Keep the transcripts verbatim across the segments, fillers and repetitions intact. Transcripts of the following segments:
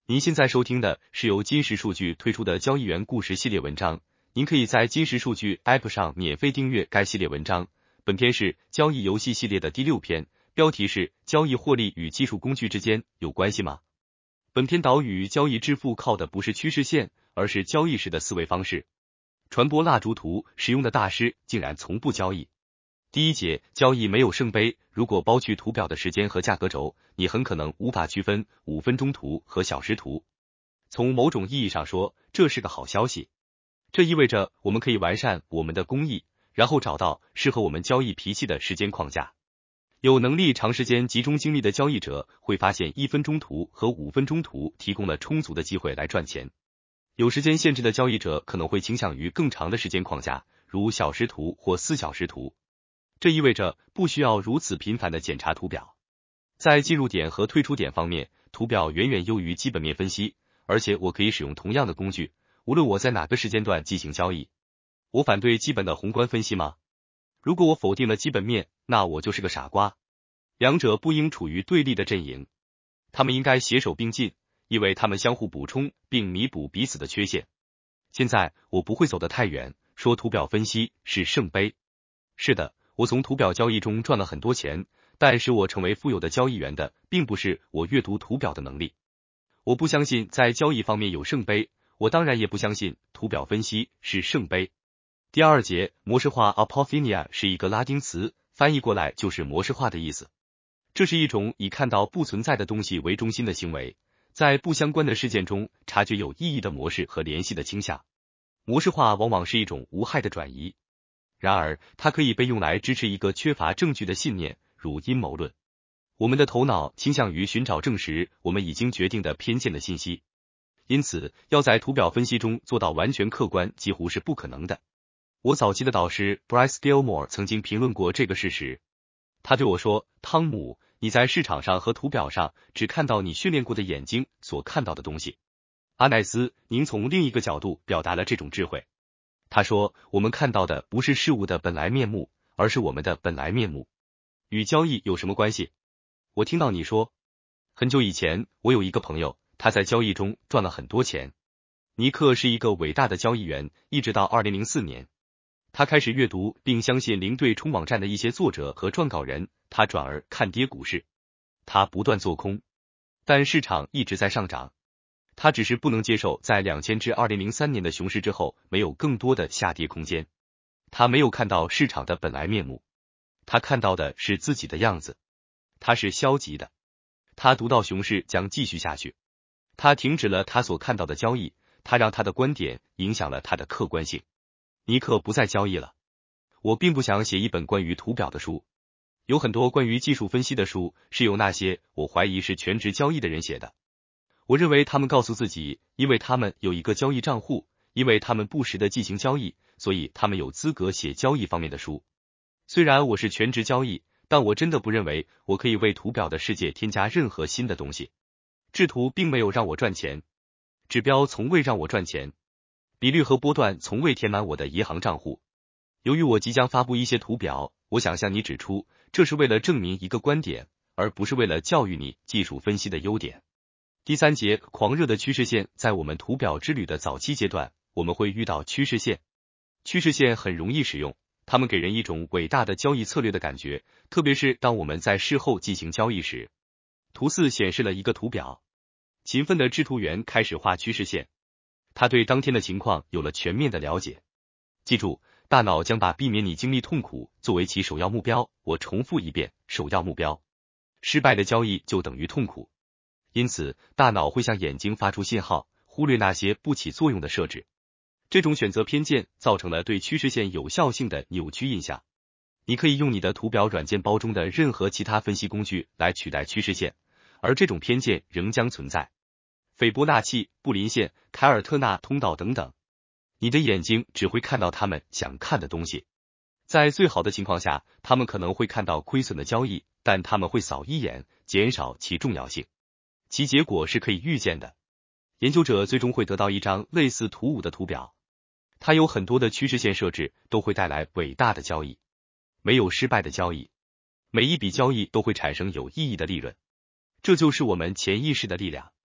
您现在收听的是由金石数据推出的交易员故事系列文章，您可以在金石数据 App 上免费订阅该系列文章。本篇是交易游戏系列的第六篇，标题是交易获利与技术工具之间有关系吗？本篇导语交易致富靠的不是趋势线，而是交易时的思维方式。传播蜡烛图使用的大师竟然从不交易。第一节，交易没有圣杯，如果剥去图表的时间和价格轴，你很可能无法区分五分钟图和小时图。从某种意义上说，这是个好消息。这意味着我们可以完善我们的工艺，然后找到适合我们交易脾气的时间框架。有能力长时间集中精力的交易者会发现一分钟图和五分钟图提供了充足的机会来赚钱。有时间限制的交易者可能会倾向于更长的时间框架，如小时图或四小时图。这意味着不需要如此频繁的检查图表。在进入点和退出点方面，图表远远优于基本面分析，而且我可以使用同样的工具，无论我在哪个时间段进行交易。我反对基本的宏观分析吗？如果我否定了基本面，那我就是个傻瓜。两者不应处于对立的阵营，他们应该携手并进，因为他们相互补充并弥补彼此的缺陷。现在我不会走得太远，说图表分析是圣杯。是的，我从图表交易中赚了很多钱，但使我成为富有的交易员的，并不是我阅读图表的能力。我不相信在交易方面有圣杯，我当然也不相信图表分析是圣杯。第二节，模式化 apophenia 是一个拉丁词，翻译过来就是模式化的意思。这是一种以看到不存在的东西为中心的行为，在不相关的事件中察觉有意义的模式和联系的倾向。模式化往往是一种无害的转移。然而，它可以被用来支持一个缺乏证据的信念，如阴谋论。我们的头脑倾向于寻找证实我们已经决定的偏见的信息，因此要在图表分析中做到完全客观几乎是不可能的。我早期的导师 Bryce Gilmore 曾经评论过这个事实。他对我说，汤姆，你在市场上和图表上只看到你训练过的眼睛所看到的东西。阿奈斯，您从另一个角度表达了这种智慧。他说，我们看到的不是事物的本来面目，而是我们的本来面目。与交易有什么关系？我听到你说，很久以前，我有一个朋友，他在交易中赚了很多钱。尼克是一个伟大的交易员，一直到二零零四年。他开始阅读并相信零对冲网站的一些作者和撰稿人，他转而看跌股市。他不断做空，但市场一直在上涨。他只是不能接受在两千至二零零三年的熊市之后没有更多的下跌空间。他没有看到市场的本来面目，他看到的是自己的样子。他是消极的。他读到熊市将继续下去。他停止了他所看到的交易，他让他的观点影响了他的客观性。尼克不再交易了。我并不想写一本关于图表的书。有很多关于技术分析的书是由那些我怀疑是全职交易的人写的。我认为他们告诉自己，因为他们有一个交易账户，因为他们不时的进行交易，所以他们有资格写交易方面的书。虽然我是全职交易，但我真的不认为我可以为图表的世界添加任何新的东西。制图并没有让我赚钱，指标从未让我赚钱，比率和波段从未填满我的银行账户。由于我即将发布一些图表，我想向你指出，这是为了证明一个观点，而不是为了教育你技术分析的优点。第三节，狂热的趋势线。在我们图表之旅的早期阶段，我们会遇到趋势线。趋势线很容易使用，它们给人一种伟大的交易策略的感觉，特别是当我们在事后进行交易时。图四显示了一个图表。勤奋的制图员开始画趋势线。他对当天的情况有了全面的了解。记住，大脑将把避免你经历痛苦作为其首要目标。我重复一遍，首要目标。失败的交易就等于痛苦。因此，大脑会向眼睛发出信号，忽略那些不起作用的设置。这种选择偏见造成了对趋势线有效性的扭曲印象。你可以用你的图表软件包中的任何其他分析工具来取代趋势线，而这种偏见仍将存在。斐波那契、布林线、凯尔特纳通道等等。你的眼睛只会看到他们想看的东西。在最好的情况下，他们可能会看到亏损的交易，但他们会扫一眼，减少其重要性。其结果是可以预见的。研究者最终会得到一张类似图五的图表。它有很多的趋势线设置，都会带来伟大的交易。没有失败的交易。每一笔交易都会产生有意义的利润。这就是我们潜意识的力量。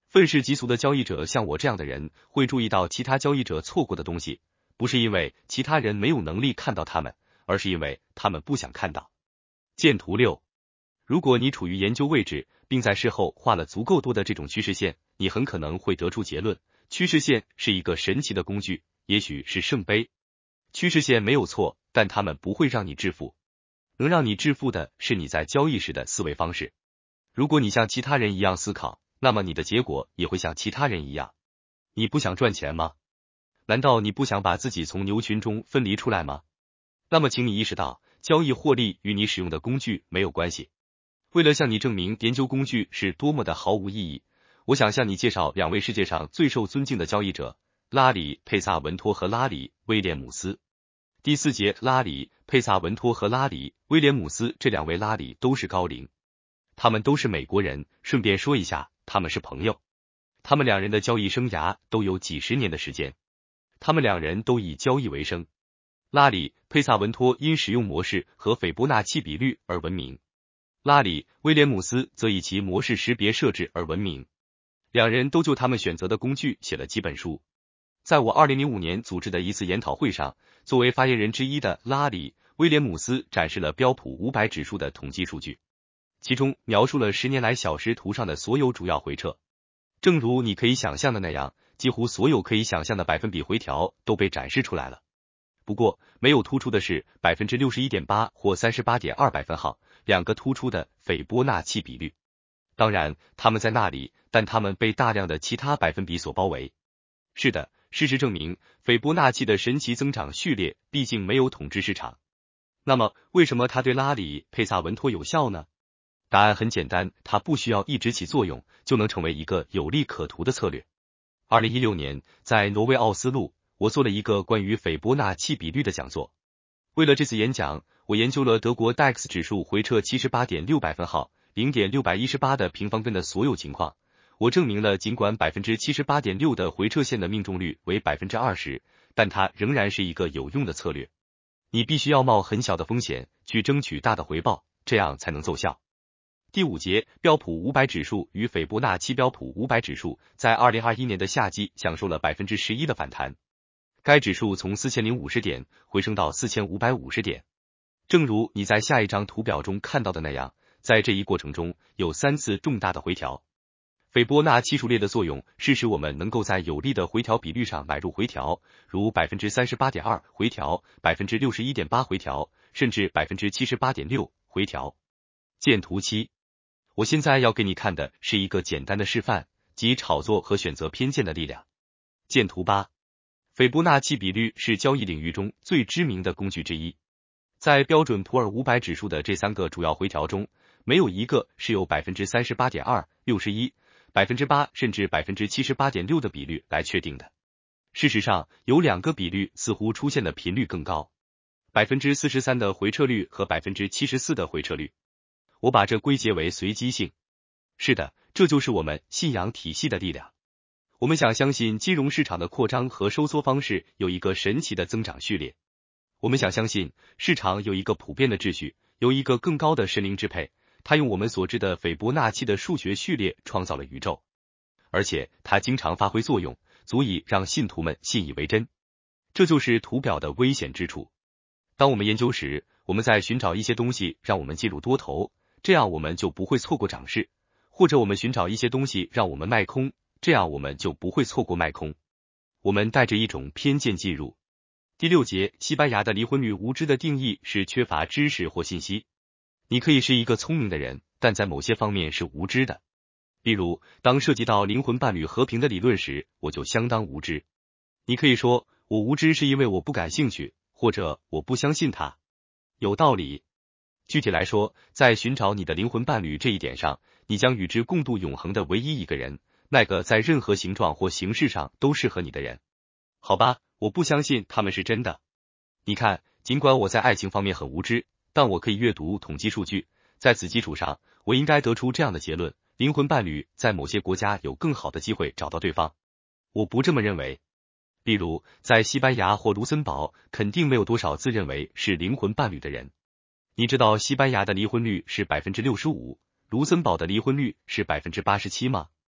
愤世嫉俗的交易者像我这样的人，会注意到其他交易者错过的东西，不是因为其他人没有能力看到他们，而是因为他们不想看到。见图六。如果你处于研究位置，并在事后画了足够多的这种趋势线，你很可能会得出结论，趋势线是一个神奇的工具，也许是圣杯。趋势线没有错，但它们不会让你致富。能让你致富的是你在交易时的思维方式。如果你像其他人一样思考，那么你的结果也会像其他人一样。你不想赚钱吗？难道你不想把自己从牛群中分离出来吗？那么请你意识到，交易获利与你使用的工具没有关系。为了向你证明研究工具是多么的毫无意义，我想向你介绍两位世界上最受尊敬的交易者，拉里·佩萨文托和拉里·威廉姆斯。第四节，拉里·佩萨文托和拉里·威廉姆斯，这两位拉里都是高龄，他们都是美国人，顺便说一下，他们是朋友。他们两人的交易生涯都有几十年的时间，他们两人都以交易为生。拉里·佩萨文托因使用模式和斐波那契比率而闻名，拉里·威廉姆斯则以其模式识别设置而闻名。两人都就他们选择的工具写了几本书。在我二零零五年组织的一次研讨会上，作为发言人之一的拉里·威廉姆斯展示了标普五百指数的统计数据，其中描述了十年来小时图上的所有主要回撤。正如你可以想象的那样，几乎所有可以想象的百分比回调都被展示出来了。不过，没有突出的是 百分之六十一点八 或 三十八点二 百分号，两个突出的斐波那契比率。当然，他们在那里，但他们被大量的其他百分比所包围。是的，事实证明，斐波那契的神奇增长序列毕竟没有统治市场。那么，为什么它对拉里·佩萨文托有效呢？答案很简单，它不需要一直起作用，就能成为一个有利可图的策略。二零一六年，在挪威奥斯陆，我做了一个关于斐波那契比率的讲座。为了这次演讲，我研究了德国 D A X 指数回撤 七十八点六 百分号 零点六一八 的平方根的所有情况。我证明了，尽管 百分之七十八点六 的回撤线的命中率为 百分之二十， 但它仍然是一个有用的策略。你必须要冒很小的风险，去争取大的回报，这样才能奏效。第五节，标普五百指数与斐波那契。标普五百指数在二零二一年的夏季享受了 百分之十一 的反弹，该指数从四千零五十点回升到四千五百五十点。正如你在下一张图表中看到的那样，在这一过程中有三次重大的回调。斐波那契数列的作用是使我们能够在有利的回调比率上买入回调，如 百分之三十八点二 回调、百分之六十一点八 回调，甚至 百分之七十八点六 回调。见图七。我现在要给你看的是一个简单的示范，即炒作和选择偏见的力量。见图八。斐波那契比率是交易领域中最知名的工具之一。在标准普尔五百指数的这三个主要回调中，没有一个是由 百分之三十八点二、六十一、百分之八 甚至 百分之七十八点六 的比率来确定的。事实上，有两个比率似乎出现的频率更高， 百分之四十三 的回撤率和 百分之七十四 的回撤率。我把这归结为随机性。是的，这就是我们信仰体系的力量。我们想相信金融市场的扩张和收缩方式有一个神奇的增长序列。我们想相信市场有一个普遍的秩序，有一个更高的神灵支配，它用我们所知的斐波那契的数学序列创造了宇宙，而且它经常发挥作用，足以让信徒们信以为真。这就是图表的危险之处。当我们研究时，我们在寻找一些东西让我们进入多头，这样我们就不会错过涨势，或者我们寻找一些东西让我们卖空，这样我们就不会错过卖空。我们带着一种偏见进入。第六节，西班牙的离婚率无知的定义是缺乏知识或信息。你可以是一个聪明的人，但在某些方面是无知的。例如，当涉及到灵魂伴侣和平的理论时，我就相当无知。你可以说，我无知是因为我不感兴趣，或者我不相信它。有道理。具体来说，在寻找你的灵魂伴侣这一点上，你将与之共度永恒的唯一一个人，那个在任何形状或形式上都适合你的人。好吧，我不相信他们是真的。你看，尽管我在爱情方面很无知，但我可以阅读统计数据，在此基础上，我应该得出这样的结论：灵魂伴侣在某些国家有更好的机会找到对方。我不这么认为。例如，在西班牙或卢森堡，肯定没有多少自认为是灵魂伴侣的人。你知道西班牙的离婚率是 百分之六十五， 卢森堡的离婚率是 百分之八十七 吗？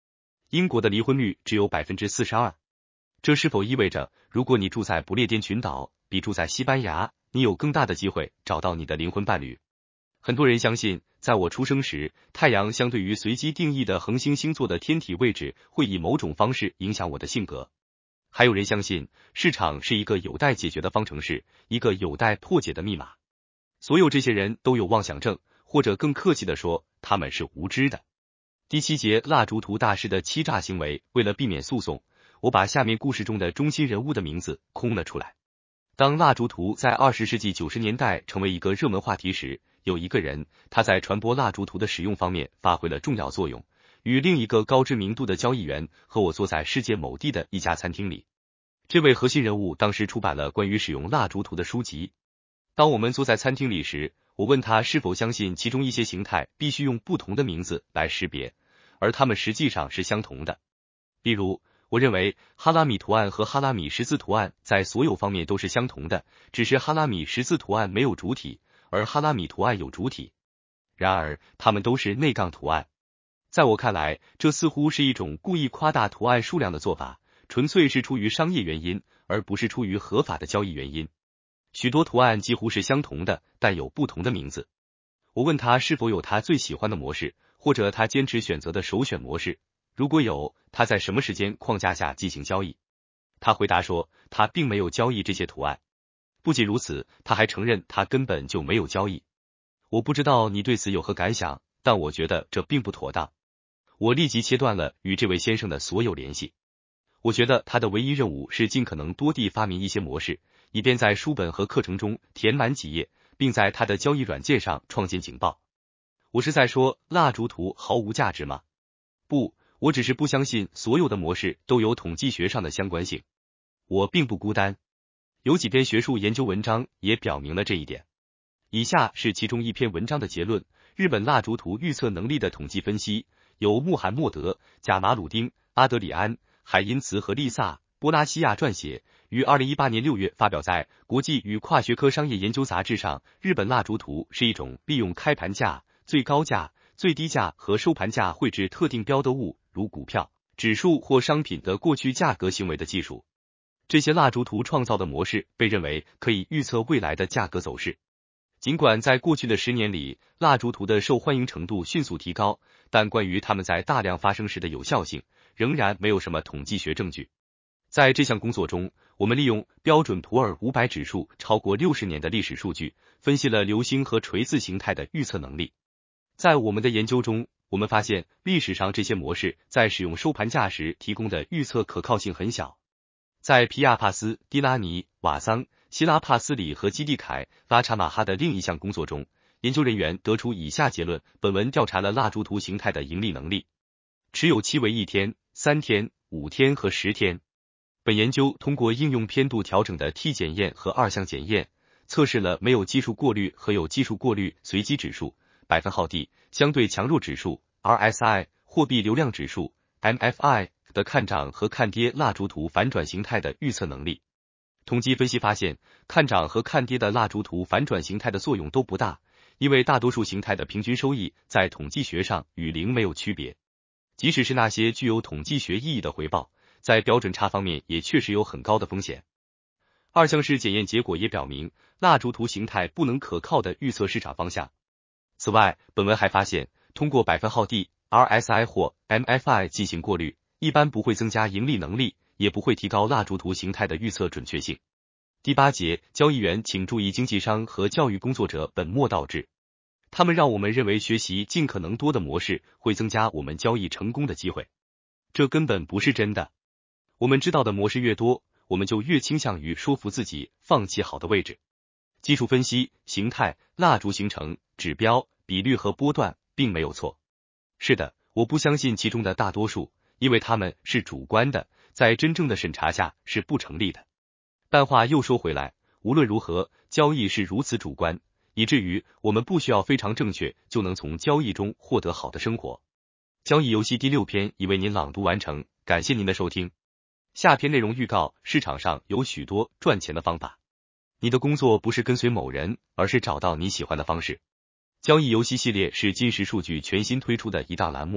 英国的离婚率只有 百分之四十二。这是否意味着，如果你住在不列颠群岛，比住在西班牙，你有更大的机会找到你的灵魂伴侣？很多人相信，在我出生时，太阳相对于随机定义的恒星星座的天体位置会以某种方式影响我的性格。还有人相信，市场是一个有待解决的方程式，一个有待破解的密码。所有这些人都有妄想症，或者更客气地说，他们是无知的。第七节，蜡烛图大师的欺诈行为。为了避免诉讼，我把下面故事中的中心人物的名字空了出来。当蜡烛图在二十世纪九十年代成为一个热门话题时，有一个人，他在传播蜡烛图的使用方面发挥了重要作用。与另一个高知名度的交易员和我坐在世界某地的一家餐厅里。这位核心人物当时出版了关于使用蜡烛图的书籍。当我们坐在餐厅里时，我问他是否相信其中一些形态必须用不同的名字来识别，而它们实际上是相同的。比如，我认为哈拉米图案和哈拉米十字图案在所有方面都是相同的，只是哈拉米十字图案没有主体，而哈拉米图案有主体。然而，它们都是内杠图案。在我看来，这似乎是一种故意夸大图案数量的做法，纯粹是出于商业原因，而不是出于合法的交易原因。许多图案几乎是相同的，但有不同的名字。我问他是否有他最喜欢的模式，或者他坚持选择的首选模式，如果有，他在什么时间框架下进行交易。他回答说，他并没有交易这些图案。不仅如此，他还承认他根本就没有交易。我不知道你对此有何感想，但我觉得这并不妥当。我立即切断了与这位先生的所有联系。我觉得他的唯一任务是尽可能多地发明一些模式，以便在书本和课程中填满几页，并在他的交易软件上创建警报。我是在说蜡烛图毫无价值吗？不，我只是不相信所有的模式都有统计学上的相关性。我并不孤单，有几篇学术研究文章也表明了这一点。以下是其中一篇文章的结论：日本蜡烛图预测能力的统计分析，由穆罕默德·贾马鲁丁、阿德里安·海因茨和丽萨·波拉西亚撰写，于二零一八年六月发表在《国际与跨学科商业研究杂志》上。日本蜡烛图是一种利用开盘价、最高价、最低价和收盘价绘制特定标的物，如股票、指数或商品的过去价格行为的技术。这些蜡烛图创造的模式被认为可以预测未来的价格走势。尽管在过去的十年里，蜡烛图的受欢迎程度迅速提高，但关于它们在大量发生时的有效性，仍然没有什么统计学证据。在这项工作中，我们利用标准普尔五百指数超过六十年的历史数据，分析了流星和锤子形态的预测能力。在我们的研究中，我们发现历史上这些模式在使用收盘价时提供的预测可靠性很小。在皮亚帕斯、迪拉尼、瓦桑、希拉帕斯里和基蒂凯、拉查马哈的另一项工作中，研究人员得出以下结论：本文调查了蜡烛图形态的盈利能力，持有期为一天、三天、五天和十天。本研究通过应用偏度调整的 T 检验和二项检验，测试了没有技术过滤和有技术过滤随机指数、百分号 D 相对强弱指数 R S I、货币流量指数 M F I 的看涨和看跌蜡烛图反转形态的预测能力。统计分析发现，看涨和看跌的蜡烛图反转形态的作用都不大，因为大多数形态的平均收益在统计学上与零没有区别。即使是那些具有统计学意义的回报，在标准差方面也确实有很高的风险。二项式检验结果也表明，蜡烛图形态不能可靠的预测市场方向。此外，本文还发现，通过百分号 D、R S I 或 M F I 进行过滤，一般不会增加盈利能力，也不会提高蜡烛图形态的预测准确性。第八节，交易员请注意经纪商和教育工作者本末倒置。他们让我们认为学习尽可能多的模式会增加我们交易成功的机会。这根本不是真的。我们知道的模式越多，我们就越倾向于说服自己放弃好的位置。技术分析、形态、蜡烛形成、指标、比率和波段并没有错。是的，我不相信其中的大多数，因为它们是主观的，在真正的审查下是不成立的。但话又说回来，无论如何，交易是如此主观，以至于我们不需要非常正确就能从交易中获得好的生活。交易游戏第六篇已为您朗读完成，感谢您的收听。下篇内容预告：市场上有许多赚钱的方法。你的工作不是跟随某人，而是找到你喜欢的方式。交易游戏系列是金石数据全新推出的一档栏目，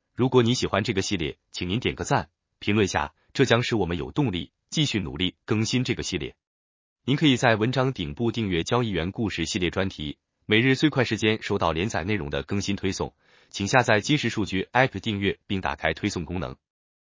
如果你喜欢这个系列，请您点个赞，评论下，这将使我们有动力继续努力更新这个系列。您可以在文章顶部订阅交易员故事系列专题，每日最快时间收到连载内容的更新推送，请下载基石数据 App 订阅并打开推送功能。